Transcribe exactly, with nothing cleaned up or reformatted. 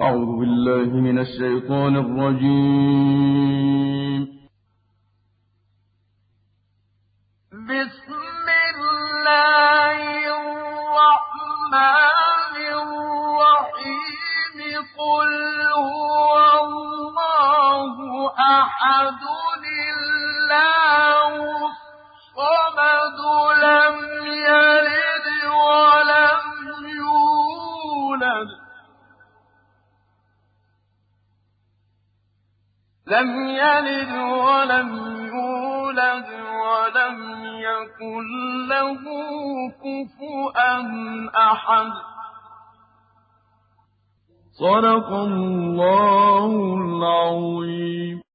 أعوذ بالله من الشيطان الرجيم. بسم الله الرحمن الرحيم قل هو الله أحد الله الصمد لم يلد ولم يولد لم يلد ولم يولد ولم يكن له كفوا أحد. صدق الله العظيم.